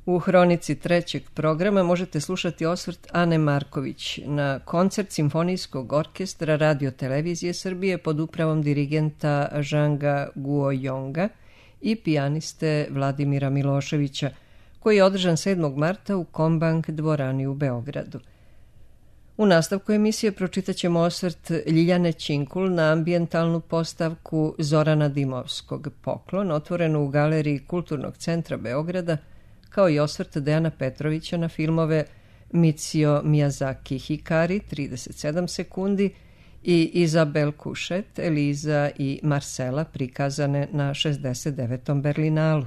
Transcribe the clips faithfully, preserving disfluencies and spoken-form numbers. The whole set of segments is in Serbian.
U hronici trećeg programa možete slušati osvrt Ane Marković na koncert Simfonijskog orkestra Radio-televizije Srbije pod upravom dirigenta Zhanga Guoyonga i pijaniste Vladimira Miloševića, koji je održan sedmog marta u Kombank dvorani u Beogradu. U nastavku emisije pročitat ćemo osvrt Ljiljane Činkul na ambijentalnu postavku Zorana Dimovskog Poklon, otvorenu u Galeriji Kulturnog centra Beograda, kao i osvrt Dejana Petrovića na filmove Micio Miyazaki Hikari, trideset sedam sekundi, i Izabel Kušet, Eliza i Marcela, prikazane na šezdeset devetom Berlinalu.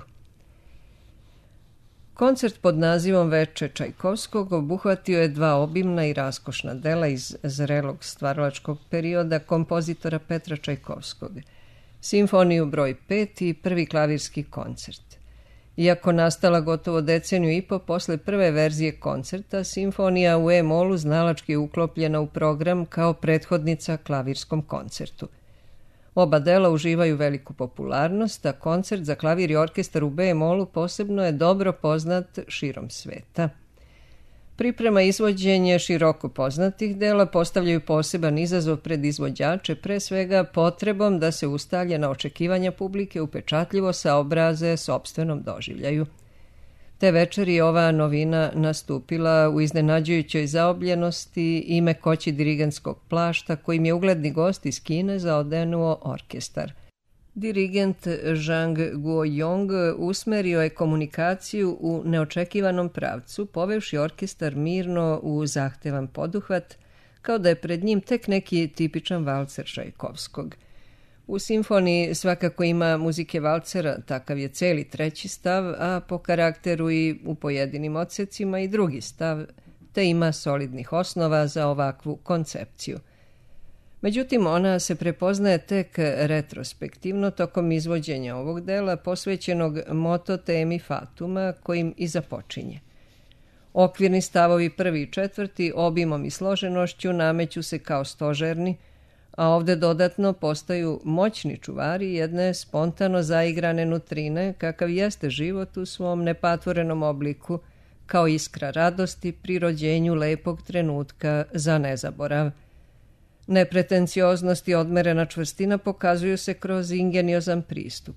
Koncert pod nazivom Veče Čajkovskog obuhvatio je dva obimna i raskošna dela iz zrelog stvaralačkog perioda kompozitora Petra Čajkovskog, Simfoniju broj pet i prvi klavirski koncert. Iako nastala gotovo deceniju i po posle prve verzije koncerta, simfonija u E-molu znalački je uklopljena u program kao prethodnica klavirskom koncertu. Oba dela uživaju veliku popularnost, a koncert za klavir i orkestar u B-molu posebno je dobro poznat širom sveta. Priprema i izvođenje široko poznatih dela postavljaju poseban izazov pred izvođače, pre svega potrebom da se ustaljena očekivanja publike upečatljivo saobraze sopstvenom doživljaju. Te večeri je ova novina nastupila u iznenađujućoj zaobljenosti i mekoći dirigentskog plašta, kojim je ugledni gost iz Kine zaodenuo orkestar. Dirigent Zhang Guoyong usmerio je komunikaciju u neočekivanom pravcu, povevši orkestar mirno u zahtevan poduhvat, kao da je pred njim tek neki tipičan valcer Čajkovskog. U simfoniji svakako ima muzike valcera, takav je celi treći stav, a po karakteru i u pojedinim odsecima i drugi stav, te ima solidnih osnova za ovakvu koncepciju. Međutim, ona se prepoznaje tek retrospektivno tokom izvođenja ovog dela posvećenog moto temi Fatuma, kojim i započinje. Okvirni stavovi prvi i četvrti obimom i složenošću nameću se kao stožerni, a ovde dodatno postaju moćni čuvari jedne spontano zaigrane nutrine, kakav jeste život u svom nepatvorenom obliku, kao iskra radosti pri rođenju lepog trenutka za nezaborav. Nepretencioznost i odmerena čvrstina pokazuju se kroz ingeniozan pristup.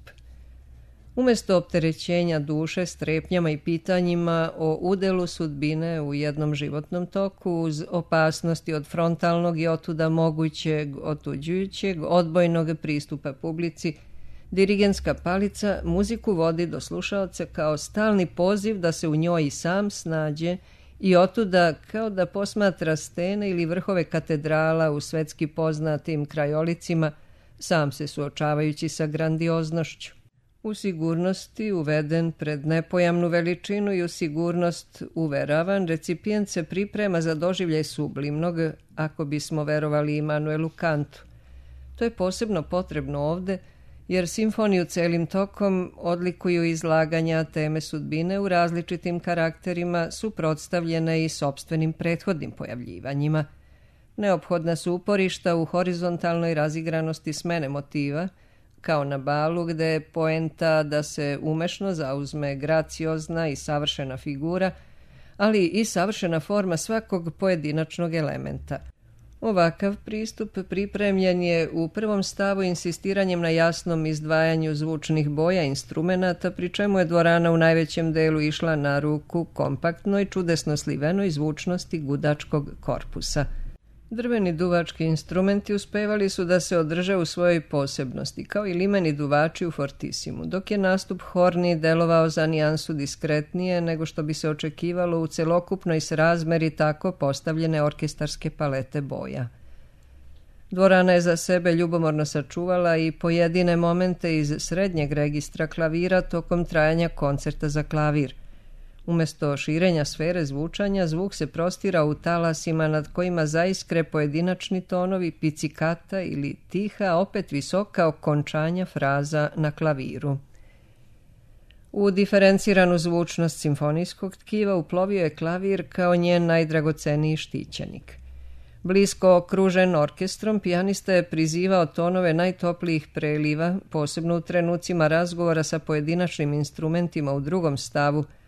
Umesto opterećenja duše strepnjama i pitanjima o udelu sudbine u jednom životnom toku uz opasnosti od frontalnog i otuda mogućeg otuđujućeg odbojnog pristupa publici, dirigentska palica muziku vodi do slušaoca kao stalni poziv da se u njoj i sam snađe i otuda kao da posmatra stene ili vrhove katedrala u svetski poznatim krajolicima, sam se suočavajući sa grandioznošću. U sigurnosti uveden pred nepojamnu veličinu i u sigurnost uveravan, recipijent se priprema za doživljaj sublimnog, ako bismo verovali Immanuelu Kantu. To je posebno potrebno ovde, jer simfoniju celim tokom odlikuju izlaganja teme sudbine u različitim karakterima suprotstavljene i sopstvenim prethodnim pojavljivanjima. Neophodna su uporišta u horizontalnoj razigranosti smene motiva, kao na balu gde je poenta da se umešno zauzme graciozna i savršena figura, ali i savršena forma svakog pojedinačnog elementa. Ovakav pristup pripremljen je u prvom stavu insistiranjem na jasnom izdvajanju zvučnih boja instrumenata, pri čemu je dvorana u najvećem delu išla na ruku kompaktnoj, čudesno slivenoj zvučnosti gudačkog korpusa. Drveni duvački instrumenti uspevali su da se održe u svojoj posebnosti, kao i limeni duvači u fortisimu, dok je nastup horni delovao za nijansu diskretnije nego što bi se očekivalo u celokupnoj srazmeri tako postavljene orkestarske palete boja. Dvorana je za sebe ljubomorno sačuvala i pojedine momente iz srednjeg registra klavira tokom trajanja koncerta za klavir. Umesto širenja sfere zvučanja, zvuk se prostira u talasima nad kojima zaiskre pojedinačni tonovi picikata ili tiha, opet visoka okončanja fraza na klaviru. U diferenciranu zvučnost simfonijskog tkiva uplovio je klavir kao njen najdragoceniji štićenik. Blisko okružen orkestrom, pijanista je prizivao tonove najtoplijih preliva, posebno u trenucima razgovora sa pojedinačnim instrumentima u drugom stavu,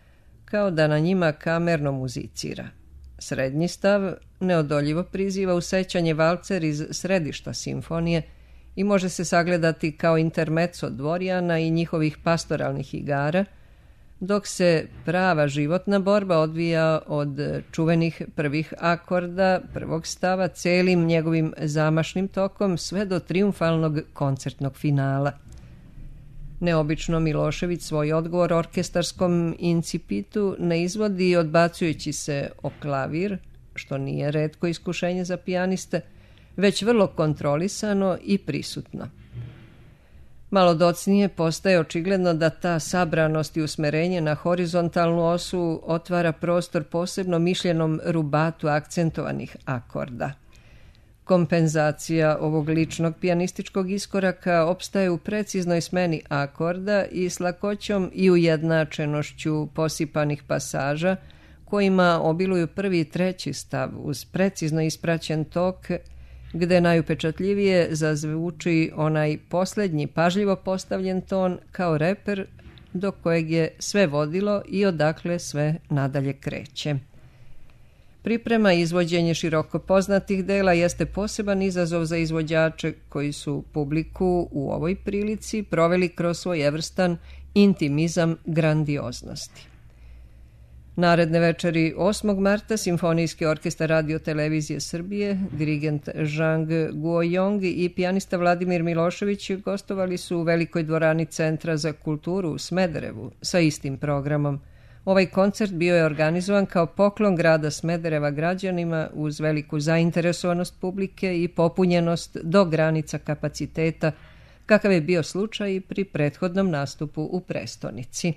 kao da na njima kamerno muzicira. Srednji stav neodoljivo priziva u sećanje valcer iz središta simfonije i može se sagledati kao intermezzo dvorjana i njihovih pastoralnih igara, dok se prava životna borba odvija od čuvenih prvih akorda, prvog stava, celim njegovim zamašnim tokom sve do trijumfalnog koncertnog finala. Neobično Milošević svoj odgovor orkestarskom incipitu ne izvodi odbacujući se o klavir, što nije retko iskušenje za pijaniste, već vrlo kontrolisano i prisutno. Malo docnije postaje očigledno da ta sabranost i usmerenje na horizontalnu osu otvara prostor posebno mišljenom rubatu akcentovanih akorda. Kompenzacija ovog ličnog pijanističkog iskoraka opstaje u preciznoj smeni akorda i s lakoćom i ujednačenošću posipanih pasaža, kojima obiluju prvi i treći stav uz precizno ispraćen tok, gde najupečatljivije zazvuči onaj posljednji pažljivo postavljen ton kao reper do kojeg je sve vodilo i odakle sve nadalje kreće. Priprema i izvođenje široko poznatih dela jeste poseban izazov za izvođače koji su publiku u ovoj prilici proveli kroz svojevrstan intimizam grandioznosti. Naredne večeri osmog marta Simfonijski orkestar Radio Televizije Srbije, dirigent Zhang Guoyong i pijanista Vladimir Milošević gostovali su u velikoj dvorani Centra za kulturu u Smederevu sa istim programom. Ovaj koncert bio je organizovan kao poklon grada Smedereva građanima uz veliku zainteresovanost publike i popunjenost do granica kapaciteta, kakav je bio slučaj pri prethodnom nastupu u prestonici.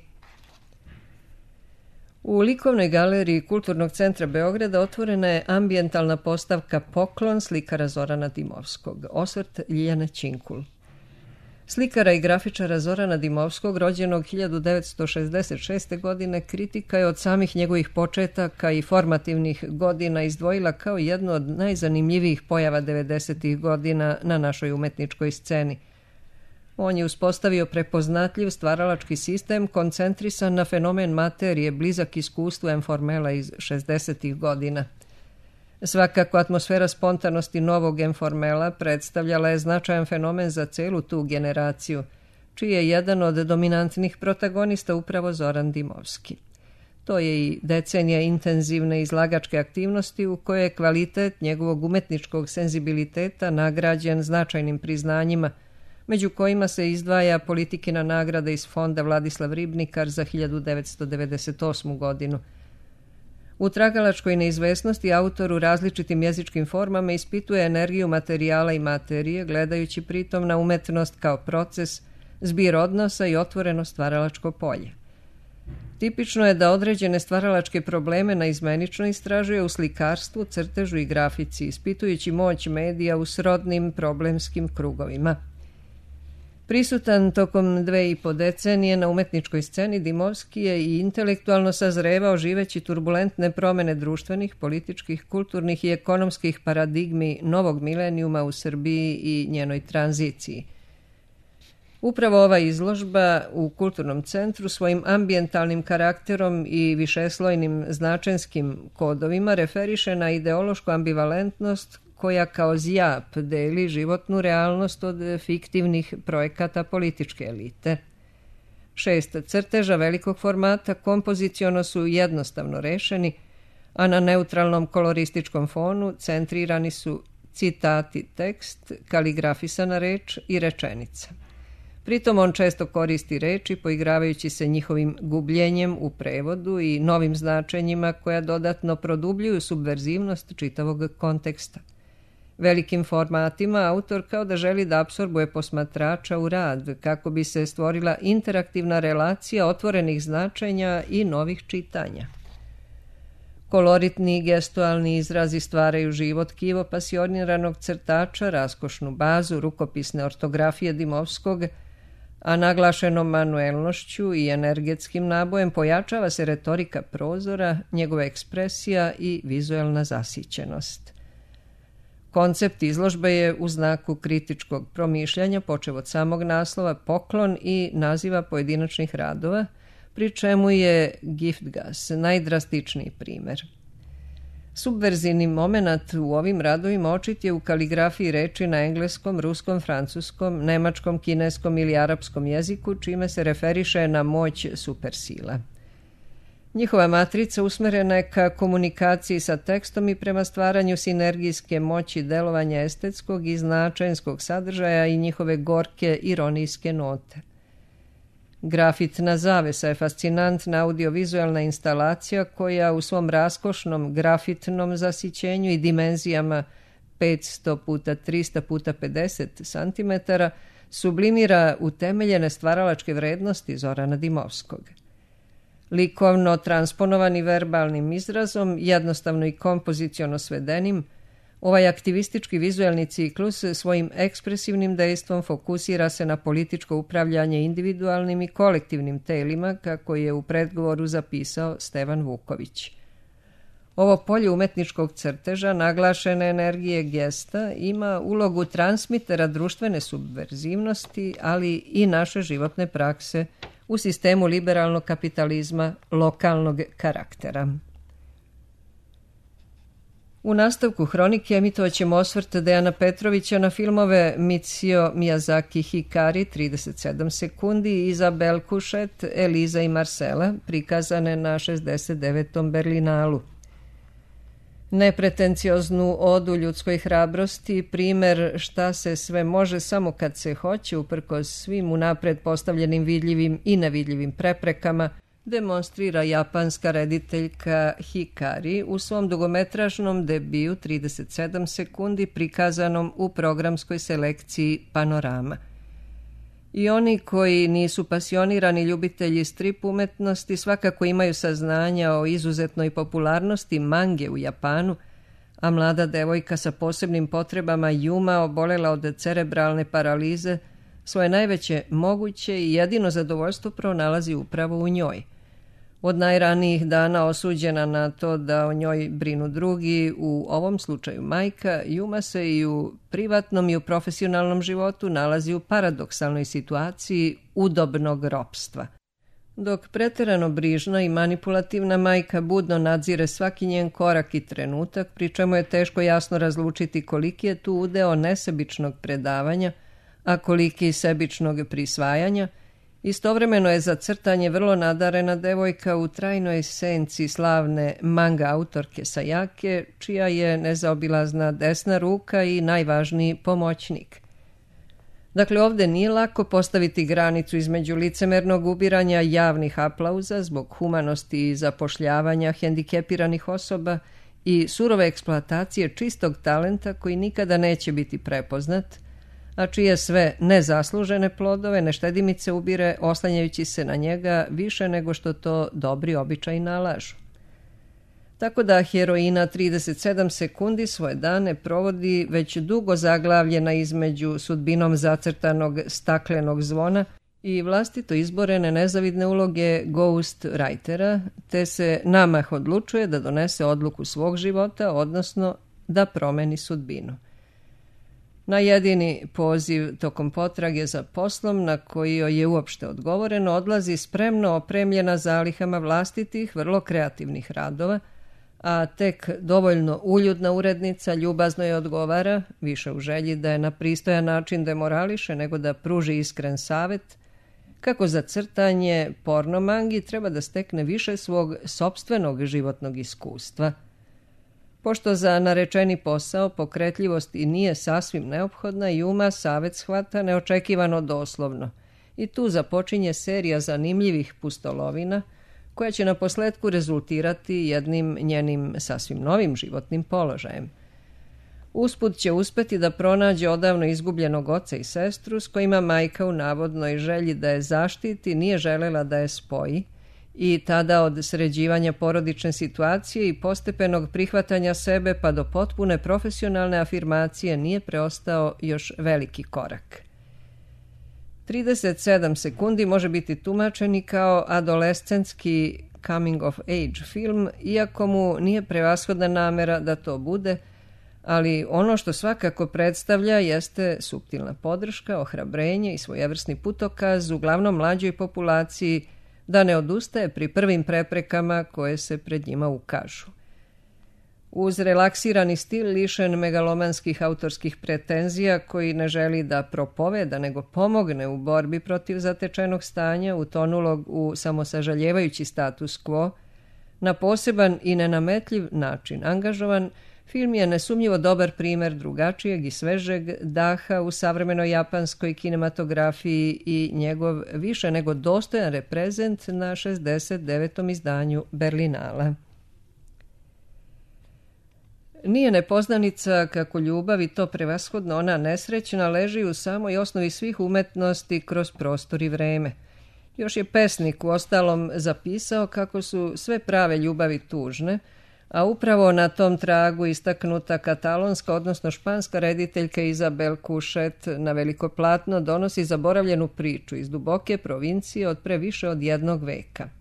U likovnoj galeriji Kulturnog centra Beograda otvorena je ambijentalna postavka Poklon slikara Zorana Dimovskog, osvrt Ljiljane Činkul. Slikara i grafičara Zorana Dimovskog, rođenog hiljadu devetsto šezdeset šeste. godine, kritika je od samih njegovih početaka i formativnih godina izdvojila kao jednu od najzanimljivijih pojava devedesetih godina na našoj umetničkoj sceni. On je uspostavio prepoznatljiv stvaralački sistem koncentrisan na fenomen materije blizak iskustvu Enformela iz šezdesetih godina. Svakako, atmosfera spontanosti novog Enformela predstavljala je značajan fenomen za celu tu generaciju, čiji je jedan od dominantnih protagonista upravo Zoran Dimovski. To je i decenija intenzivne izlagačke aktivnosti u kojoj je kvalitet njegovog umetničkog senzibiliteta nagrađen značajnim priznanjima, među kojima se izdvaja politikina nagrada iz fonda Vladislav Ribnikar za hiljadu devetsto devedeset osmu. godinu. U tragalačkoj neizvesnosti autor u različitim jezičkim formama ispituje energiju materijala i materije, gledajući pritom na umetnost kao proces, zbir odnosa i otvoreno stvaralačko polje. Tipično je da određene stvaralačke probleme naizmenično istražuje u slikarstvu, crtežu i grafici, ispitujući moć medija u srodnim problemskim krugovima. Prisutan tokom dve i po decenije na umetničkoj sceni, Dimovski je i intelektualno sazrevao živeći turbulentne promene društvenih, političkih, kulturnih i ekonomskih paradigmi novog milenijuma u Srbiji i njenoj tranziciji. Upravo ova izložba u Kulturnom centru svojim ambijentalnim karakterom i višeslojnim značenskim kodovima referiše na ideološku ambivalentnost koja kao zjap deli životnu realnost od fiktivnih projekata političke elite. Šest crteža velikog formata kompoziciono su jednostavno rešeni, a na neutralnom kolorističkom fonu centrirani su citati, tekst, kaligrafisana reč i rečenica. Pritom on često koristi reči poigravajući se njihovim gubljenjem u prevodu i novim značenjima koja dodatno produbljuju subverzivnost čitavog konteksta. Velikim formatima autor kao da želi da apsorbuje posmatrača u rad kako bi se stvorila interaktivna relacija otvorenih značenja i novih čitanja. Koloritni i gestualni izrazi stvaraju život kivo pasioniranog crtača, raskošnu bazu rukopisne ortografije Dimovskog, a naglašenom manuelnošću i energetskim nabojem pojačava se retorika prozora, njegova ekspresija i vizuelna zasićenost. Koncept izložbe je u znaku kritičkog promišljanja, počev od samog naslova Poklon i naziva pojedinačnih radova, pri čemu je Giftgas najdrastičniji primer. Subverzivni moment u ovim radovima očit je u kaligrafiji reči na engleskom, ruskom, francuskom, nemačkom, kineskom ili arapskom jeziku, čime se referiše na moć supersila. Njihova matrica usmerena je ka komunikaciji sa tekstom i prema stvaranju sinergijske moći delovanja estetskog i značajnskog sadržaja i njihove gorke ironijske note. Grafitna zavesa je fascinantna audiovizualna instalacija koja u svom raskošnom grafitnom zasićenju i dimenzijama petsto puta trista puta pedeset centimetara sublimira utemeljene stvaralačke vrednosti Zorana Dimovskog. Likovno transponovani verbalnim izrazom, jednostavno i kompoziciono svedenim, ovaj aktivistički vizualni ciklus svojim ekspresivnim dejstvom fokusira se na političko upravljanje individualnim i kolektivnim telima, kako je u predgovoru zapisao Stevan Vuković. Ovo polje umetničkog crteža, naglašene energije gesta, ima ulogu transmitera društvene subverzivnosti, ali i naše životne prakse u sistemu liberalnog kapitalizma lokalnog karaktera. U nastavku hronike emitovat ćemo osvrt Dejana Petrovića na filmove Micio Miyazaki Hikari trideset sedam sekundi i Izabel Kušet, Eliza i Marcela, prikazane na šezdeset devetom Berlinalu. Nepretencioznu odu ljudskoj hrabrosti, primer šta se sve može samo kad se hoće, uprkos svim unapred postavljenim vidljivim i nevidljivim preprekama, demonstrira japanska rediteljka Hikari u svom dugometražnom debiju trideset sedam sekundi prikazanom u programskoj selekciji Panorama. I oni koji nisu pasionirani ljubitelji strip umetnosti svakako imaju saznanja o izuzetnoj popularnosti mange u Japanu, a mlada devojka sa posebnim potrebama Juma, obolela od cerebralne paralize, svoje najveće moguće i jedino zadovoljstvo pronalazi upravo u njoj. Od najranijih dana osuđena na to da o njoj brinu drugi, u ovom slučaju majka, Juma se i u privatnom i u profesionalnom životu nalazi u paradoksalnoj situaciji udobnog ropstva. Dok preterano brižna i manipulativna majka budno nadzire svaki njen korak i trenutak, pri čemu je teško jasno razlučiti koliki je tu udeo nesebičnog predavanja, a koliki sebičnog prisvajanja, istovremeno je za crtanje vrlo nadarena devojka u trajnoj senci slavne manga autorke Sayake, čija je nezaobilazna desna ruka i najvažniji pomoćnik. Dakle, ovde nije lako postaviti granicu između licemernog ubiranja javnih aplauza zbog humanosti i zapošljavanja hendikepiranih osoba i surove eksploatacije čistog talenta koji nikada neće biti prepoznat, a čije sve nezaslužene plodove neštedimice ubire oslanjajući se na njega više nego što to dobri običaji nalažu. Tako da heroina trideset sedam sekundi svoje dane provodi već dugo zaglavljena između sudbinom zacrtanog staklenog zvona i vlastito izborene nezavidne uloge ghost writera, te se namah odlučuje da donese odluku svog života, odnosno da promeni sudbinu. Na jedini poziv tokom potrage za poslom na koji joj je uopšte odgovoreno odlazi spremno opremljena zalihama vlastitih, vrlo kreativnih radova, a tek dovoljno uljudna urednica ljubazno je odgovara, više u želji da je na pristojan način demorališe nego da pruži iskren savet, kako za crtanje porno mangi treba da stekne više svog sopstvenog životnog iskustva. Pošto za narečeni posao pokretljivost i nije sasvim neophodna, Juma savet shvata neočekivano doslovno i tu započinje serija zanimljivih pustolovina koja će na posledku rezultirati jednim njenim sasvim novim životnim položajem. Usput će uspeti da pronađe odavno izgubljenog oca i sestru s kojima majka u navodnoj želji da je zaštiti nije želela da je spoji, i tada od sređivanja porodične situacije i postepenog prihvatanja sebe pa do potpune profesionalne afirmacije nije preostao još veliki korak. trideset sedam sekundi može biti tumačen i kao adolescentski coming of age film, iako mu nije prevashodna namera da to bude, ali ono što svakako predstavlja jeste suptilna podrška, ohrabrenje i svojevrsni putokaz uglavnom mlađoj populaciji da ne odustaje pri prvim preprekama koje se pred njima ukažu. Uz relaksirani stil lišen megalomanskih autorskih pretenzija koji ne želi da propoveda nego pomogne u borbi protiv zatečenog stanja utonulog u samosažaljevajući status quo, na poseban i nenametljiv način angažovan, film je nesumnjivo dobar primer drugačijeg i svežeg daha u savremenoj japanskoj kinematografiji i njegov više nego dostojan reprezent na šezdeset devetom izdanju Berlinala. Nije nepoznanica kako ljubav, i to prevashodno ona nesrećna, leži u samoj osnovi svih umetnosti kroz prostor i vreme. Još je pesnik u ostalom zapisao kako su sve prave ljubavi tužne, a upravo na tom tragu istaknuta katalonska, odnosno španska rediteljka Isabel Cuchet na veliko platno donosi zaboravljenu priču iz duboke provincije od pre više od jednog veka.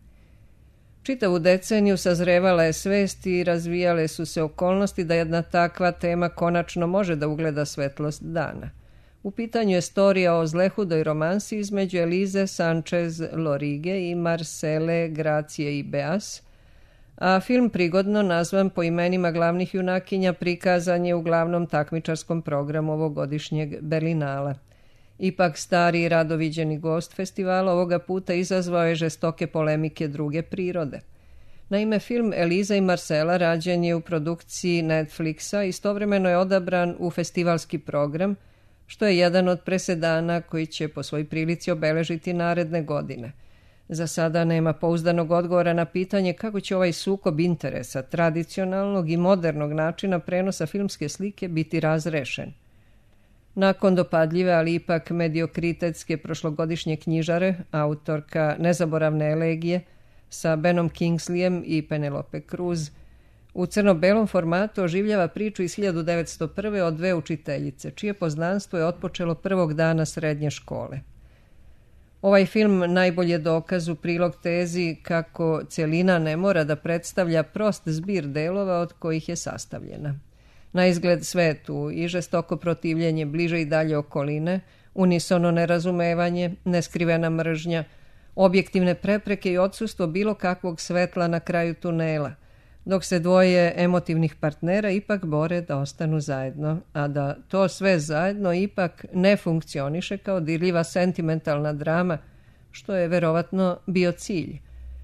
Čitavu deceniju sazrevala je svest i razvijale su se okolnosti da jedna takva tema konačno može da ugleda svetlost dana. U pitanju je storija o zlehudoj romansi između Elize Sanchez Lorige i Marcele Gracie i Beas, a film prigodno nazvan po imenima glavnih junakinja prikazan je u glavnom takmičarskom programu ovogodišnjeg Berlinala. Ipak stari i radoviđeni gost festivala ovoga puta izazvao je žestoke polemike druge prirode. Naime, film Eliza i Marcela rađen je u produkciji Netflixa i istovremeno je odabran u festivalski program, što je jedan od presedana koji će po svoj prilici obeležiti naredne godine. Za sada nema pouzdanog odgovora na pitanje kako će ovaj sukob interesa tradicionalnog i modernog načina prenosa filmske slike biti razrešen. Nakon dopadljive, ali ipak mediokritetske prošlogodišnje knjižare, autorka Nezaboravne elegije sa Benom Kingsleyem i Penelope Cruz, u crno-belom formatu oživljava priču iz hiljadu devetsto prve od dve učiteljice, čije poznanstvo je otpočelo prvog dana srednje škole. Ovaj film najbolje dokaz u prilog tezi kako celina ne mora da predstavlja prost zbir delova od kojih je sastavljena. Na izgled svetu i žestoko protivljenje bliže i dalje okoline, unisono nerazumevanje, neskrivena mržnja, objektivne prepreke i odsustvo bilo kakvog svetla na kraju tunela, dok se dvoje emotivnih partnera ipak bore da ostanu zajedno, a da to sve zajedno ipak ne funkcioniše kao dirljiva sentimentalna drama, što je verovatno bio cilj.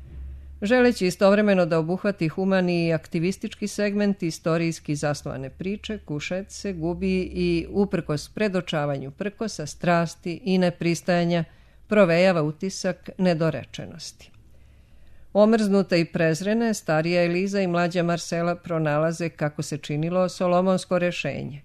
Želeći istovremeno da obuhvati humani i aktivistički segment istorijski zasnovane priče, Cuchet se gubi i uprkos predočavanju prkosa, strasti i nepristajanja provejava utisak nedorečenosti. Omrznuta i prezrene, starija Eliza i mlađa Marcela pronalaze, kako se činilo, solomonsko rešenje.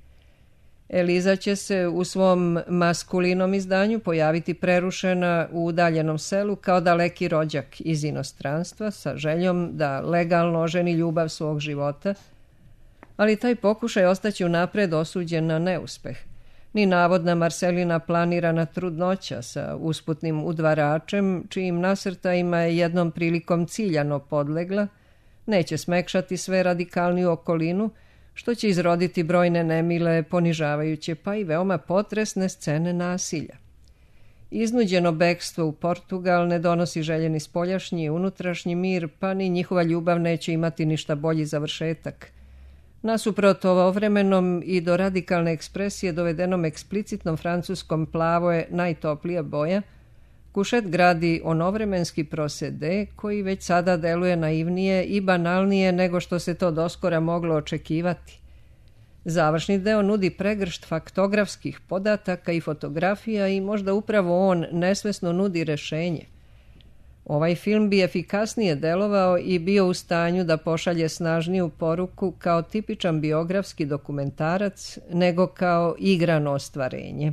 Eliza će se u svom maskulinom izdanju pojaviti prerušena u udaljenom selu kao daleki rođak iz inostranstva sa željom da legalno oženi ljubav svog života, ali taj pokušaj ostaće unapred osuđen na neuspeh. Ni navodna Marcelina planirana trudnoća sa usputnim udvaračem, čijim nasrtajima je jednom prilikom ciljano podlegla, neće smekšati sve radikalniju okolinu, što će izroditi brojne nemile, ponižavajuće pa i veoma potresne scene nasilja. Iznuđeno bekstvo u Portugal ne donosi željeni spoljašnji i unutrašnji mir, pa ni njihova ljubav neće imati ništa bolji završetak. Nasuprot ovovremenom i do radikalne ekspresije dovedenom eksplicitnom francuskom plavo je najtoplija boja, Cuchet gradi onovremenski prosede koji već sada deluje naivnije i banalnije nego što se to doskora moglo očekivati. Završni deo nudi pregršt faktografskih podataka i fotografija i možda upravo on nesvesno nudi rešenje. Ovaj film bi efikasnije delovao i bio u stanju da pošalje snažniju poruku kao tipičan biografski dokumentarac nego kao igrano ostvarenje.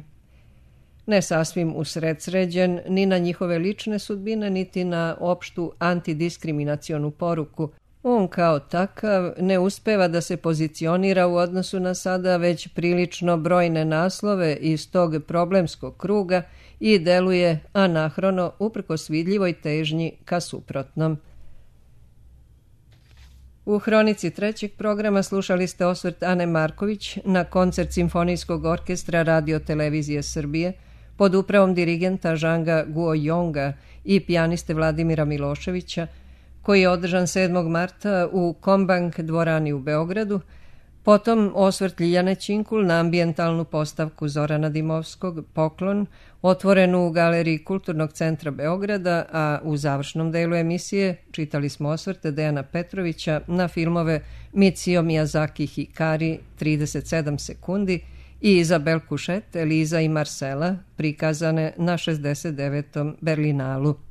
Ne sasvim usredsređen ni na njihove lične sudbine, niti na opštu antidiskriminacionu poruku. On kao takav ne uspeva da se pozicionira u odnosu na sada već prilično brojne naslove iz tog problemskog kruga i deluje anahrono uprkos vidljivoj težnji ka suprotnom. U hronici trećeg programa slušali ste osvrt Ane Marković na koncert Simfonijskog orkestra Radio Televizije Srbije pod upravom dirigenta Žanga Guojonga i pijaniste Vladimira Miloševića, koji je održan sedmog marta u Kombank dvorani u Beogradu, potom osvrt Ljiljane Činkul na ambijentalnu postavku Zorana Dimovskog Poklon, otvorenu u Galeriji Kulturnog centra Beograda, a u završnom delu emisije čitali smo osvrte Dejana Petrovića na filmove Micio Miyazaki Hikari trideset sedam sekundi i Izabel Kušet, Eliza i Marcela, prikazane na šezdeset devetom Berlinalu.